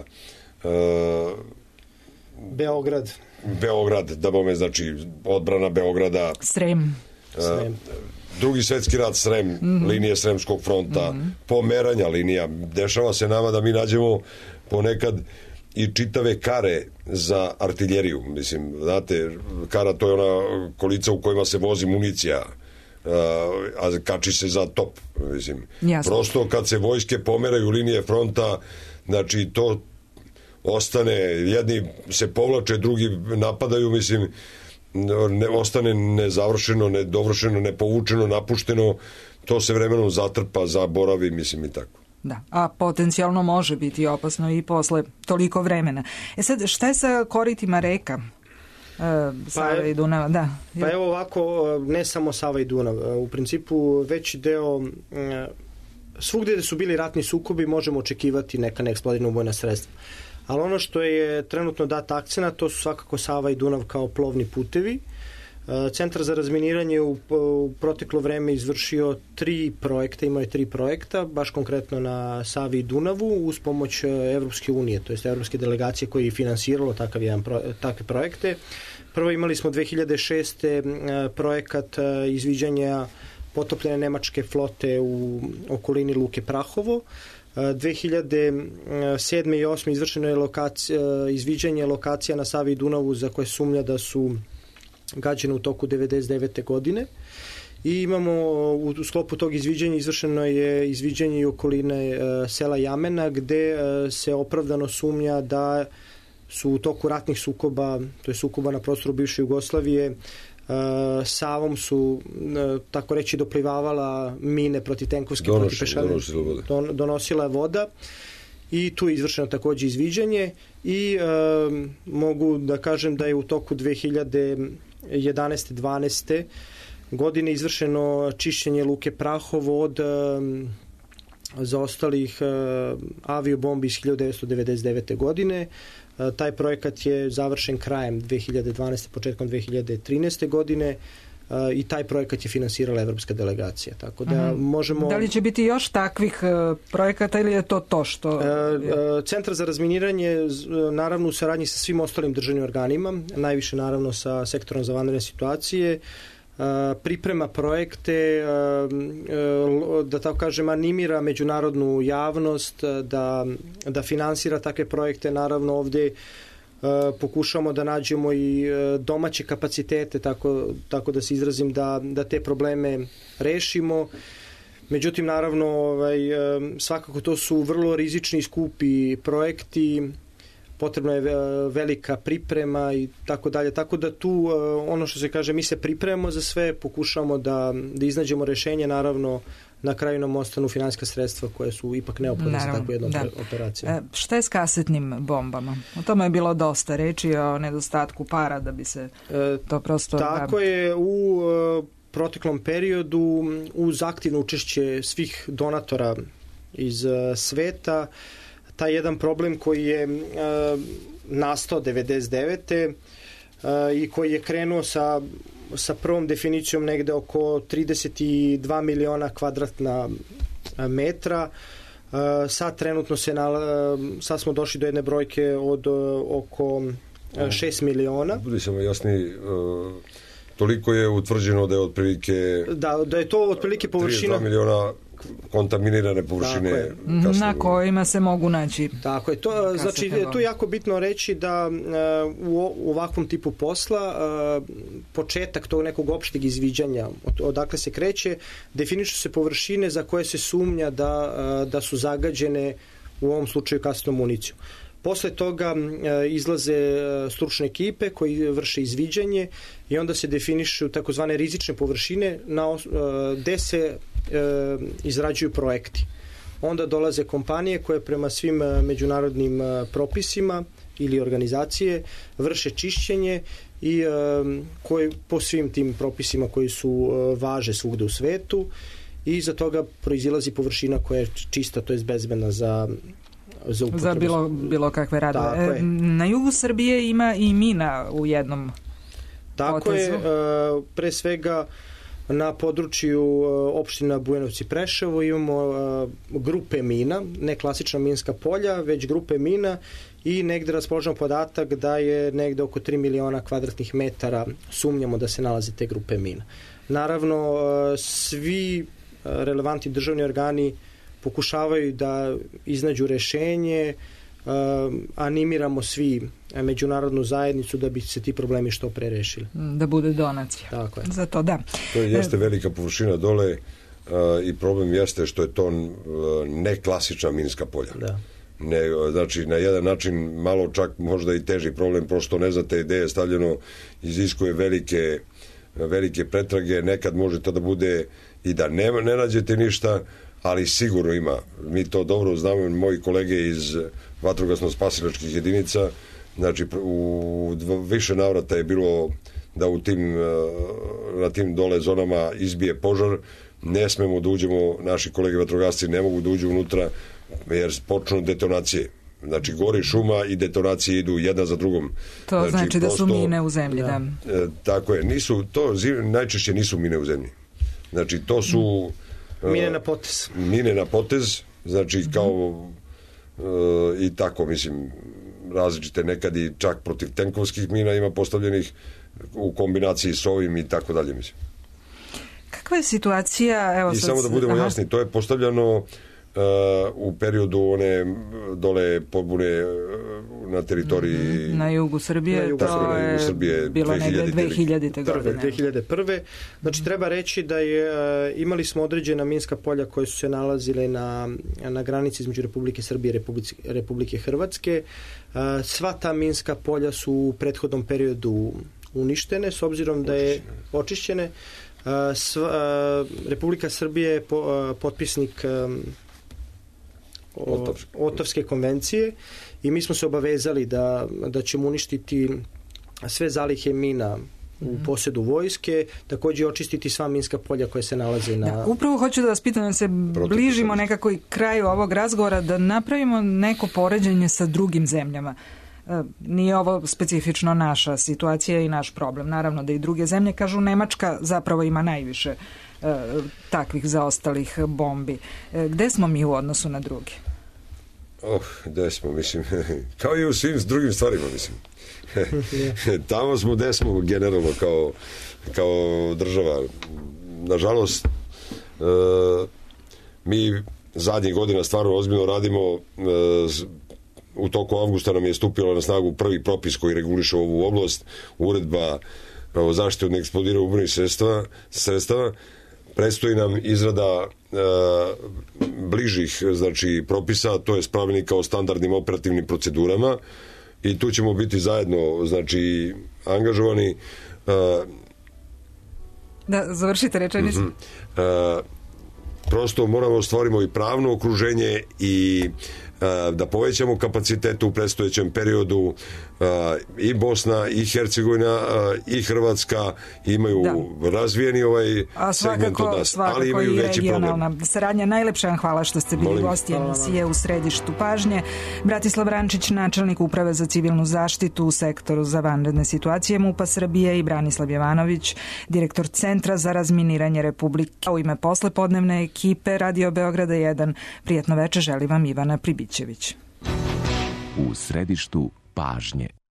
Beograd, da bome, znači odbrana Beograda, Srem. Drugi svjetski rat, Srem, linije Sremskog fronta, pomeranja linija. Dešava se nama da mi nađemo ponekad i čitave kare za artiljeriju. Mislim, znate, kara to je ona kolica u kojima se vozi municija, a kači se za top. Mislim. Prosto kad se vojske pomeraju linije fronta, znači to ostane, jedni se povlače, drugi napadaju, mislim, ostane nezavršeno, nedovršeno, nepovučeno, napušteno, to se vremenom zatrpa, zaboravi, mislim i tako. Da, a potencijalno može biti opasno i posle toliko vremena. Sad, šta je sa koritima reka? Sava i Dunava, da. Pa evo ovako, ne samo Sava i Dunav. U principu veći deo, svugdje gde su bili ratni sukobi možemo očekivati neka neeksplodirana ubojna sredstva. Ali ono što je trenutno dat akcenat, to su svakako Sava i Dunav kao plovni putevi. Centar za razminiranje u proteklo vreme izvršio 3 projekta, imao je 3 projekta, baš konkretno na Savi i Dunavu uz pomoć Evropske unije, to jest Evropske delegacije koji je finansiralo takve projekte. Prvo imali smo 2006. Projekat izviđanja potopljene nemačke flote u okolini Luke Prahovo. 2007. i 2008. izvršeno je izviđanje lokacija na Savi i Dunavu za koje sumnja da su gađene u toku 99. godine i imamo u sklopu tog izviđanja izvršeno je izviđanje i okoline sela Jamena gde se opravdano sumnja da su u toku ratnih sukoba, to je sukoba na prostoru bivše Jugoslavije, Savom su tako reći doplivavala mine protivtenkovske, protivpešadne, donosila voda i tu je izvršeno takođe izviđanje i mogu da kažem da je u toku 2011-12. godine izvršeno čišćenje Luke Prahovo od zaostalih aviobombi iz 1999. godine. Taj projekat je završen krajem 2012. početkom 2013. godine i taj projekat je finansirala Evropska delegacija. Tako da možemo... Da li će biti još takvih projekata ili je to što... Centar za razminiranje naravno u saradnji sa svim ostalim državnim organima, najviše naravno sa sektorom za vanredne situacije, priprema projekte, da tako kažem animira međunarodnu javnost, da finansira takve projekte. Naravno ovdje pokušamo da nađemo i domaće kapacitete, tako da se izrazim, da te probleme rešimo. Međutim, naravno, svakako to su vrlo rizični i skupi projekti, potrebna je velika priprema i tako dalje. Tako da tu, ono što se kaže, mi se pripremamo za sve, pokušamo da iznađemo rešenje, naravno na kraju nam ostanu finansijska sredstva koje su ipak neophodne za takvu jednu operaciju. Šta je s kasetnim bombama? O tome je bilo dosta reči, o nedostatku para da bi se to prosto... Tako je, u proteklom periodu uz aktivno učešće svih donatora iz sveta, taj jedan problem koji je nastao 1999. I koji je krenuo sa prvom definicijom negde oko 32 miliona kvadratna metra. Sad trenutno sad smo došli do jedne brojke od oko 6 miliona. Budi samo jasni, toliko je utvrđeno da je otprilike... Da je to otprilike površina... 32 miliona kontaminirane površine na kojima se mogu naći. Tako je. Znači, tu je jako bitno reći da u ovakvom tipu posla početak tog nekog opšteg izviđanja, odakle se kreće, definišu se površine za koje se sumnja da su zagađene, u ovom slučaju kasetnom municijom. Posle toga izlaze stručne ekipe koji vrše izviđanje i onda se definišu takozvane rizične površine gde se izrađuju projekti. Onda dolaze kompanije koje prema svim međunarodnim propisima ili organizacije vrše čišćenje i koje po svim tim propisima koji su važe svugde u svetu i iza toga proizilazi površina koja je čista, to je bezbedna za bilo kakve radove. Na jugu Srbije ima i mina u jednom Tako potezu. Je, pre svega na području opština Bujanovci, Preševo imamo grupe mina, ne klasična minska polja, već grupe mina i negde raspoloženo podatak da je negde oko 3 miliona kvadratnih metara sumnjamo da se nalaze te grupe mina. Naravno, svi relevantni državni organi pokušavaju da iznađu rešenje, animiramo svi međunarodnu zajednicu da bi se ti problemi što pre rešili. Da bude donacija. Tako je. Zato da. To jeste velika površina dole i problem jeste što je to ne klasična minska polja. Da. Znači, na jedan način malo čak možda i teži problem, prosto ne znate gde je stavljeno, iziskuje velike pretrage, nekad može to da bude i da ne nađete ništa, ali sigurno ima. Mi to dobro znamo, moji kolege iz vatrogasno-spasilačkih jedinica, znači u više navrata je bilo da na tim dole zonama izbije požar, ne smemo da uđemo, naši kolege vatrogasci ne mogu da uđu unutra jer počnu detonacije. Znači gori šuma i detonacije idu jedna za drugom. To znači da su mine u zemlji, da. Tako je, najčešće nisu mine u zemlji. Znači to su mine na potez. Mine na potez, znači kao i tako, mislim, različite nekad i čak protiv tenkovskih mina ima postavljenih u kombinaciji s ovim i tako dalje, mislim. Kakva je situacija? Evo, i samo da budemo jasni, to je postavljano u periodu one dole pobune na teritoriji na jugu Srbije, to je bilo negde 2000. godine. 2001. Znači treba reći da imali smo određena minska polja koje su se nalazile na granici između Republike Srbije i Republike Hrvatske. Sva ta minska polja su u prethodnom periodu uništene, s obzirom da je očišćene. Republika Srbije je potpisnik Otavske konvencije i mi smo se obavezali da ćemo uništiti sve zalihe mina u posjedu vojske, također očistiti sva minska polja koje se nalaze na... Upravo hoću da vas pitam, da se bližimo nekako i kraju ovog razgovora, da napravimo neko poređenje sa drugim zemljama. Nije ovo specifično naša situacija i naš problem. Naravno da i druge zemlje, kažu, Nemačka zapravo ima najviše takvih zaostalih bombi. Gde smo mi u odnosu na druge? Gde smo, mislim, kao i u svim drugim stvarima, mislim. Tamo smo gde smo generalno kao država. Nažalost, mi zadnjih godina stvarno ozbiljno radimo. U toku avgusta nam je stupila na snagu prvi propis koji reguliše ovu oblast, uredba o zaštiti od neeksplodirajućih ubojnih sredstava. Predstoji nam izrada bližih, znači, propisa, to je pravilnika o standardnim operativnim procedurama, i tu ćemo biti zajedno, znači, angažovani. Da, završite rečenicu. Prosto moramo stvorimo i pravno okruženje i da povećamo kapacitet u predstojećem periodu. I Bosna i Hercegovina i Hrvatska imaju razvijeni ovaj segment od nas, ali imaju i veći problem. Saradnja. Najlepša vam hvala što ste bili gosti emisije U središtu pažnje. Bratislav Rančić, načelnik Uprave za civilnu zaštitu u sektoru za vanredne situacije MUP-a Srbije, i Branislav Jovanović, direktor Centra za razminiranje Republike. U ime poslepodnevne ekipe Radio Beograda 1, prijatno veče želi vam Ivana Pribićević. U središtu pažnje.